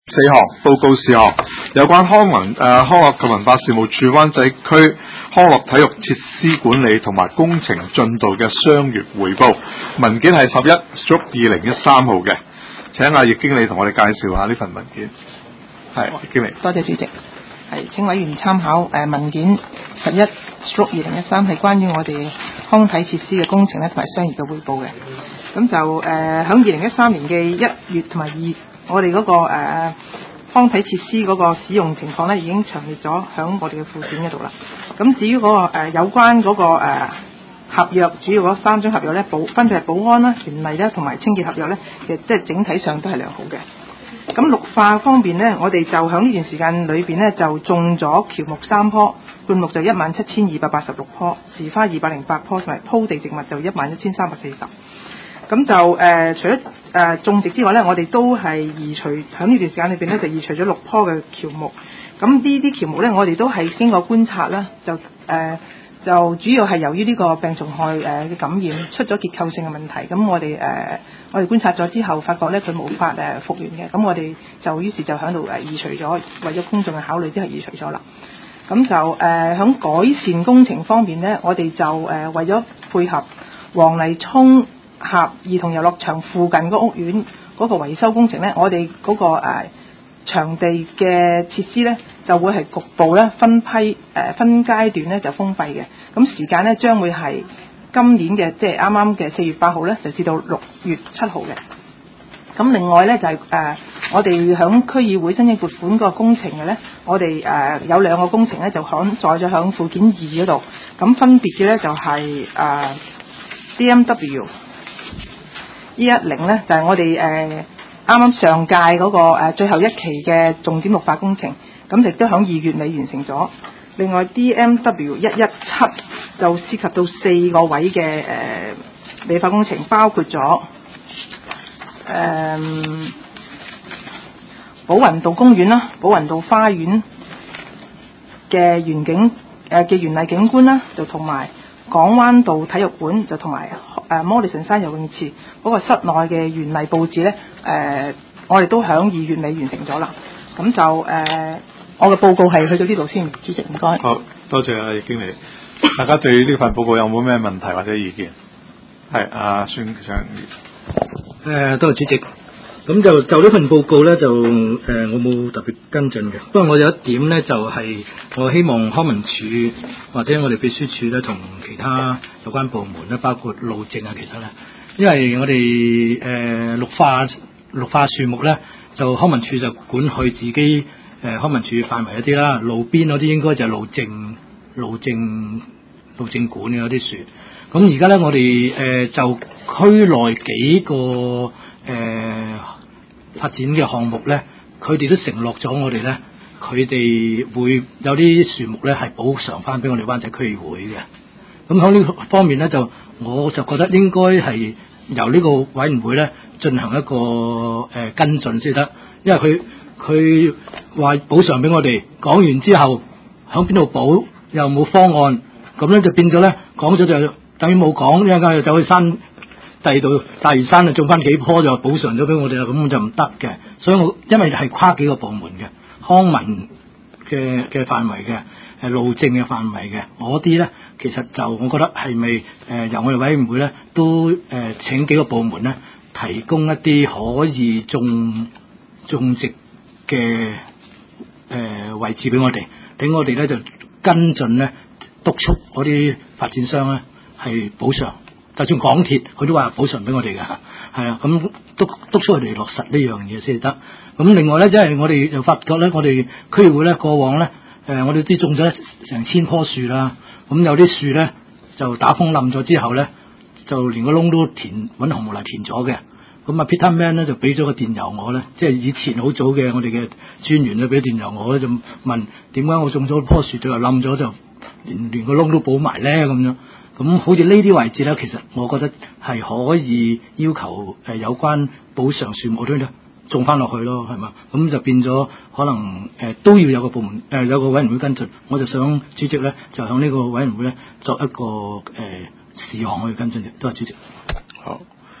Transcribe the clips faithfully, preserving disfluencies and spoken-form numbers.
四項報告事項，有關康文誒、呃、康樂及文化事務處灣仔區康樂體育設施管理同埋工程進度嘅雙月匯報，文件係十一 二零一三號嘅，請阿葉經理同我哋介紹下呢份文件。係葉經理， 多謝主席。係請委員參考誒、呃、文件十一 二零一三係關於我哋康體設施嘅工程咧同埋商業嘅匯報嘅。咁就誒響二零一三年嘅一月同埋二。我哋嗰、那個誒、呃、康體設施嗰個使用情況咧，已經詳列咗喺我哋嘅附件嗰度啦。咁至於嗰、那個、呃、有關嗰、那個、呃、合約，主要嗰三張合約咧，保分別係保安啦、權利啦同埋清潔合約咧，其實即係整體上都係良好嘅。咁綠化方面咧，我哋就喺呢段時間裏邊咧，就種咗喬木三棵，灌木就一萬七千二百八十六棵，時花二百零八棵，同埋鋪地植物就一萬一千三百四十。咁就誒、呃，除咗誒、呃、種植之外咧，我哋都係移除喺呢段時間裏邊咧，就移除咗六棵嘅喬木。咁呢啲喬木咧，我哋都係經過觀察啦，就誒、呃、就主要係由於呢個病蟲害誒嘅感染出咗結構性嘅問題。咁我哋誒、呃、我哋觀察咗之後，發覺咧佢無法誒復原嘅。咁我哋就於是就喺度誒移除咗，為咗公眾嘅考慮之後移除咗啦。咁就誒喺、呃、改善工程方面咧，我哋就誒、呃、為咗配合黃泥涌合兒童遊樂場附近個屋苑嗰個維修工程咧，我哋嗰、那個誒、呃、場地嘅設施咧就會係局部咧分批誒、呃、分階段咧就封閉嘅。咁時間咧將會係今年嘅即係啱啱嘅四月八號咧，就至到六月七號嘅。咁另外咧就係、是、誒、呃、我哋響區議會申請撥款個工程嘅咧，我哋誒、呃、有兩個工程咧就響載咗響附件二嗰度。咁分別嘅咧就係、是、誒、呃、D M W。呢一零咧就係、是、我哋誒啱啱上屆嗰、那個、呃、最後一期嘅重點綠化工程，咁亦都喺二月尾完成咗。另外 D M W 一一七就涉及到四個位嘅誒美化工程，包括咗誒、呃、寶雲道公園啦、寶雲道花園嘅園景誒嘅園藝景觀啦，就同埋港灣道體育館，就同埋誒摩利臣山游泳池嗰個室內嘅園藝佈置咧，誒、呃、我哋都響二月尾完成咗啦。咁就誒、呃、我嘅報告係去到呢度先，主席唔該。 好多謝啊葉經理。大家對呢份報告有冇咩問題或者意見？係阿孫上誒，多謝主席。咁就就呢份報告咧，就誒、呃、我冇特別跟進嘅。不過我有一點咧，就係、是、我希望康文署或者我哋秘書處咧，同其他有關部門咧，包括路政啊，其他咧，因為我哋誒、呃、綠化綠化樹木咧，就康文署就管佢自己誒、呃、康文署範圍一啲啦，路邊嗰啲應該就係路政路政路政管嘅嗰啲樹。咁而家咧，我哋誒、呃、就區內幾個誒、呃、發展嘅項目咧，佢哋都承諾咗我哋咧，佢哋會有啲樹木咧係補償翻俾我哋灣仔區議會嘅。咁喺呢方面咧，就我就覺得應該係由呢個委員會咧進行一個誒、呃、跟進先得，因為佢佢話補償俾我哋，講完之後喺邊度補又冇方案，咁咧就變咗咧講咗就等於冇講，一陣間又走去山第二度大嶼山啊種翻幾棵就補償咗俾我哋啦，咁就唔得嘅。所以我因為係跨幾個部門嘅康文嘅嘅範圍嘅，係路政嘅範圍嘅，嗰啲咧其實就我覺得係咪誒由我哋委員會咧都誒、呃、請幾個部門咧提供一啲可以種種植嘅誒、呃、位置俾我哋，俾我哋咧就跟進咧督促嗰啲發展商咧係補償，就算港鐵佢都話補償俾我哋嘅，係啊，咁督督促佢哋落實呢樣嘢先得。咁另外咧，即係我哋又發覺咧，我哋區議會咧過往咧，誒、呃、我哋都種咗成千棵樹啦。咁有啲樹咧就打風冧咗之後咧，就連個窿都填揾紅毛泥填咗嘅。咁啊 Peter Man 咧就俾咗個電郵我咧，即係以前好早嘅我哋嘅專員咧俾電郵我咧，就問點解我種咗棵樹最後冧咗就連連個窿都補埋咧咁樣。咁好似呢啲位置咧，其實我覺得係可以要求誒有關補償樹木咧種翻落去咯，係嘛？咁就變咗可能誒、呃、都要有個部門誒、呃、有個委員會跟進。我就想主席咧就向呢個委員會咧作一個誒、呃、事項去跟進嘅，都係主席。 好，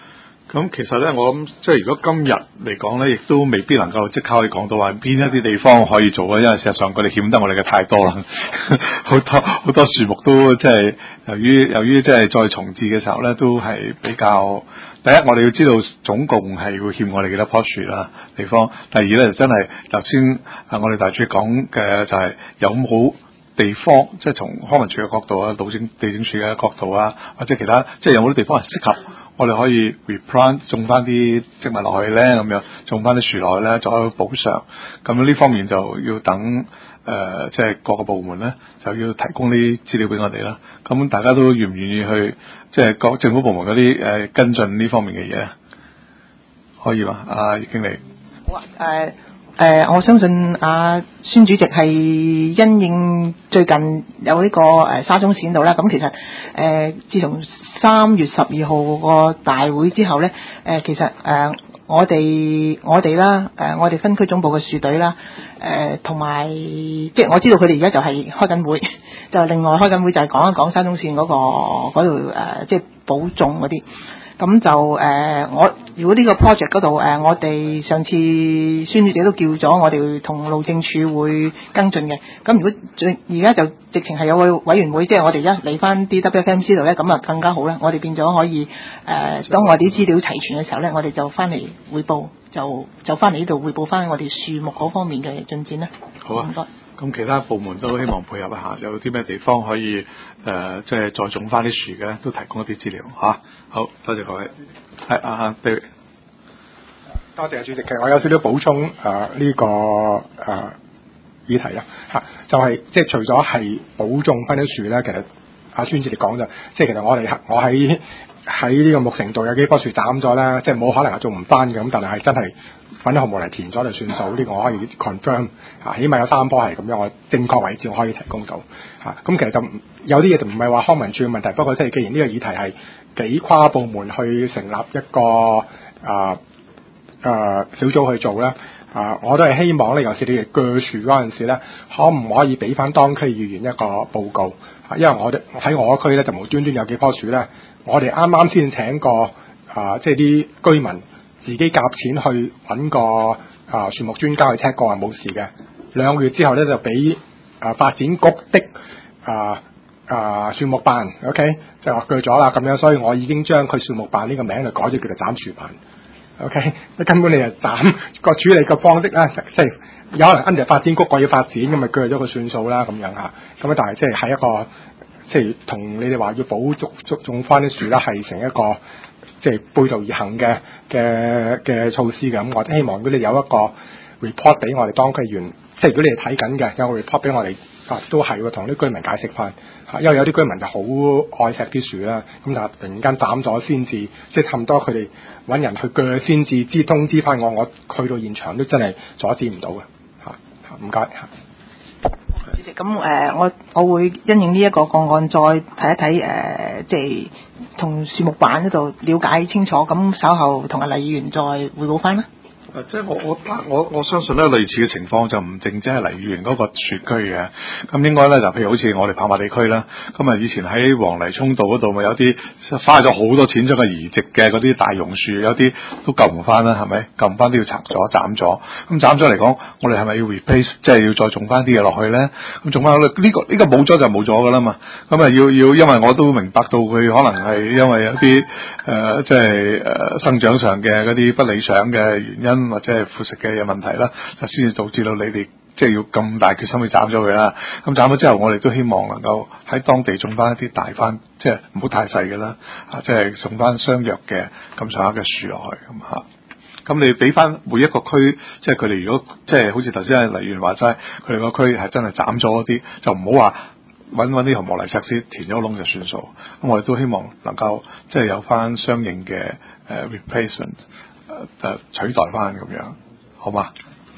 咁其實咧，我諗即係如果今日嚟講咧，亦都未必能夠即刻可以講到話邊一啲地方可以做啊，因為事實上佢哋欠得我哋嘅太多啦，好多好多樹木都即係由於由於即係再重置嘅時候咧，都係比較第一，我哋要知道總共係會欠我哋幾多棵樹啦地方。第二咧，真係頭先啊，我哋大主講嘅就係有冇地方，即係從康文署嘅角度啊，地政地政署嘅角度啊，或者其他，即係有冇啲地方係適合我哋可以 replant 種翻啲植物落去咧，咁樣種翻啲樹落去咧，作為補償。咁呢方面就要等誒、呃，即係各個部門咧就要提供啲資料俾我哋啦。咁大家都願唔願意去，即係各政府部門嗰啲誒跟進呢方面嘅嘢？可以嘛？阿葉經理。 好啊，誒、呃。誒、呃，我相信阿孫主席係因應最近有呢、這個誒、呃、沙中線度啦，咁其實誒、呃，自從三月十二號個大會之後咧，誒、呃，其實誒、呃，我哋我哋啦，誒、呃，我哋分區總部嘅樹隊啦，誒、呃，同埋即係我知道佢哋而家就係開緊會，就另外開緊會就係講一講沙中線嗰、那個嗰度誒，即係保種嗰啲。咁就誒、呃，我如果呢個 project 嗰度誒，我哋上次孫主席都叫咗我哋同路政署會跟進嘅。咁如果最而家就直情係有個委員會，即係我哋而家嚟翻 D W F M C 度咧，咁啊更加好啦。我哋變咗可以誒、呃，當我哋啲資料齊全嘅時候咧，我哋就翻嚟彙報，就就翻嚟呢度彙報翻我哋樹木嗰方面嘅進展啦。 好啊，唔該。咁其他部門都希望配合一下，有啲咩地方可以誒、呃，即係再種翻啲樹嘅，都提供一啲資料嚇、啊。好多謝各位。係啊，David。 多謝主席。其實我有少少補充誒呢、呃這個誒、呃、議題啦嚇，就係、是、即係除咗係保種翻啲樹咧，其實阿孫主席講就，即係其實我哋我喺喺呢個木城道有幾棵樹斬咗啦，即係冇可能係種唔翻嘅，咁但係係真係揾啲項目嚟填咗就算數，呢、這個我可以 confirm 嚇，起碼有三棵係咁樣，我正確位置我可以提供到嚇。咁、啊、其實就有啲嘢就唔係話康文署嘅問題，不過即係既然呢個議題係幾跨部門去成立一個啊啊小組去做咧，啊我都係希望咧，尤其是你哋鋸樹嗰陣時咧，可唔可以俾翻當區議員一個報告？啊，因為我哋喺我區咧就無端端有幾棵樹咧，我哋啱啱先請過啊，即係啲居民自己夾錢去揾個啊樹木專家去 check 過話冇事嘅，兩個月之後咧就俾啊發展局的啊啊樹木辦 OK 就話鋸咗啦咁樣，所以我已經將佢樹木辦呢個名就改咗叫做斬樹辦 OK， 根本你就斬個處理嘅方式咧，即係有可能 under 發展局我要發展咁咪鋸咗佢算數啦咁樣嚇，咁啊但係即係係一個即係同你哋話要補種種種翻啲樹啦，係成一個即係背道而行嘅嘅嘅措施嘅。咁我希望如果你有一個 report 俾我哋當區議員，即係如果你哋睇緊嘅有個 report 俾我哋啊，都係會同啲居民解釋翻嚇，因為有啲居民就好愛錫啲樹啦，咁但係突然間斬咗先至，即係差唔多佢哋揾人去鋸先至知通知翻我，我去到現場都真係阻止唔到嘅嚇。唔該嚇。 主席，咁誒、呃，我我會因應呢一個個案再睇一睇誒、呃，即係同樹木辦嗰度了解清楚，咁稍後同阿黎議員再匯報翻啦。 誒，即係我我我我相信咧，類似嘅情況就唔淨止係黎議員嗰個樹區嘅，咁應該咧就譬如好似我哋跑馬地區啦，咁啊以前喺黃泥涌道嗰度咪有啲花咗好多錢將佢移植嘅嗰啲大榕樹，有啲都救唔翻啦，係咪？救唔翻都要拆咗斬咗，咁斬咗嚟講，我哋係咪要 replace，即係要再種翻啲嘢落去咧？咁種翻呢個呢、這個冇咗就冇咗噶啦嘛，咁啊要要，因為我都明白到佢可能係因為有啲誒即係誒生長上嘅嗰啲不理想嘅原因。或者係腐蝕嘅問題啦，就先至導致到你哋即係要咁大決心去斬咗佢啦。咁斬咗之後，我哋都希望能夠喺當地種翻一啲大翻，即係唔好太細嘅啦，啊，即係種翻相若嘅咁上下嘅樹落去咁嚇。咁你俾翻每一個區，即係佢哋如果即係好似頭先阿黎議員話齋，佢哋個區係真係斬咗啲，就唔好話揾揾啲紅磨泥石屎填咗個窿就算數。咁我哋都希望能夠即係有翻相應嘅誒、uh, replacement。誒取代翻咁樣，好嘛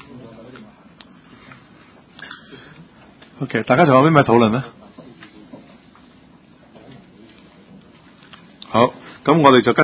？OK， 大家仲有啲咩討論咧？好，咁我哋就跟。